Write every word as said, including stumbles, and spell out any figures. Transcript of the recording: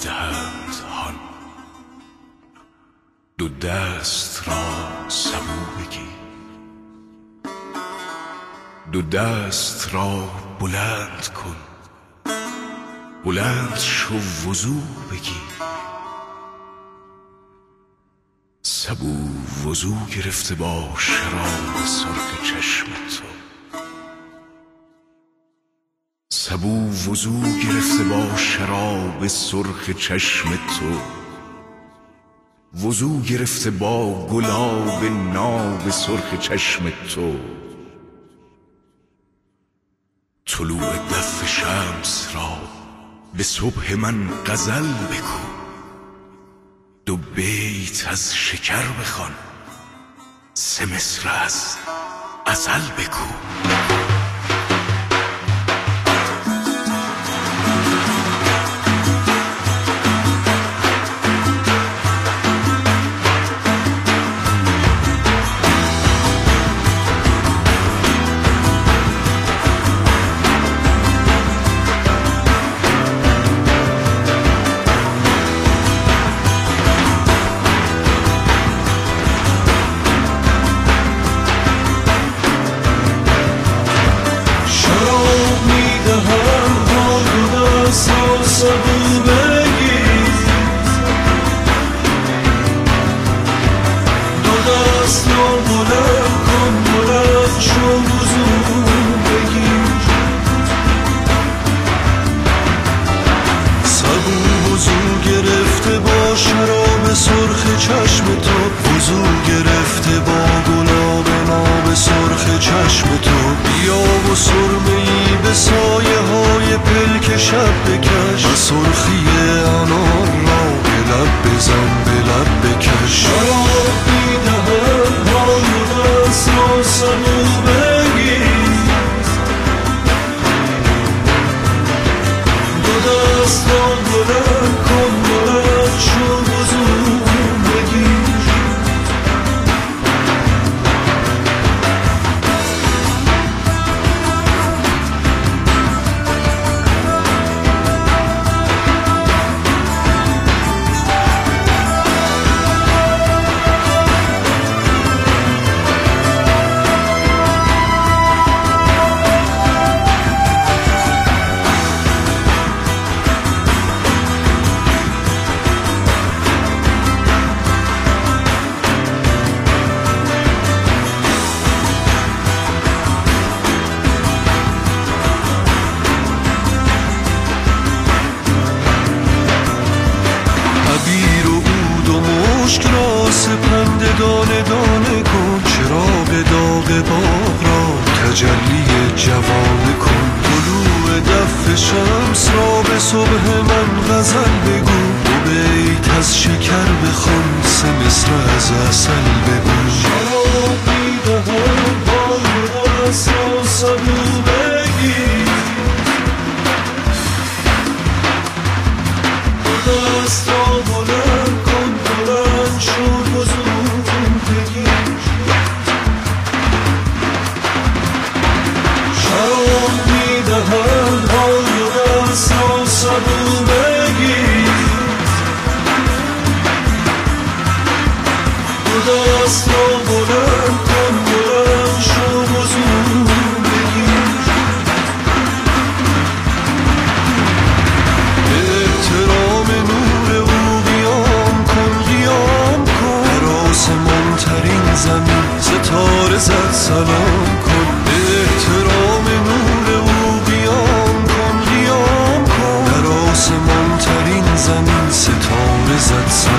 میدهند هان. دو دست را سبو بگیر، دو دست را بلند کن، بلند شو وضو بگیر. سبو وضو گرفته با شراب سرخ چشم تو، سبو وضو گرفته با شراب سرخ چشم تو، وضو گرفته با گلاب ناب سرخ چشم تو. طلوع دف شمس را به صبح من غزل بگو، دو بیت از شکر بخوان، سه مصر از غزل بگو. شراب سرخ چشم تو، وضو گرفته با گلاب ناب سرخ چشم تو. بیا و سرمه‌ای به سایه های پلک شب بکش، و سرخی انار را به لب بزن به لب بکش. شراب میدهم های دست را سبو بگیر، دو دست را بلند کن، بلند شو وضو بگیر. سپنده دانه دانه کن، چراغ داغ باغ را تجلی جوانه کن. طلوع دف شمس را به صبح من غزل بگو، دو بیت از شکر بخوان، سه مصر از عسل بگو. شراب میدهم با دست را سبو بگیر، دو دست را بلند کن، بلند شو وضو بگیر. شراب میدهم های دست را سبو بگیر، دو دست را بلند کن، بلند شو وضو بگیر. به احترام نور او قیام کن، قیام کن. در آسمان ترین زمین ستاره زد سلام کن. به احترام نور او قیام کن، قیام کن. در آسمان ترین زمین ستاره زد سلام کن.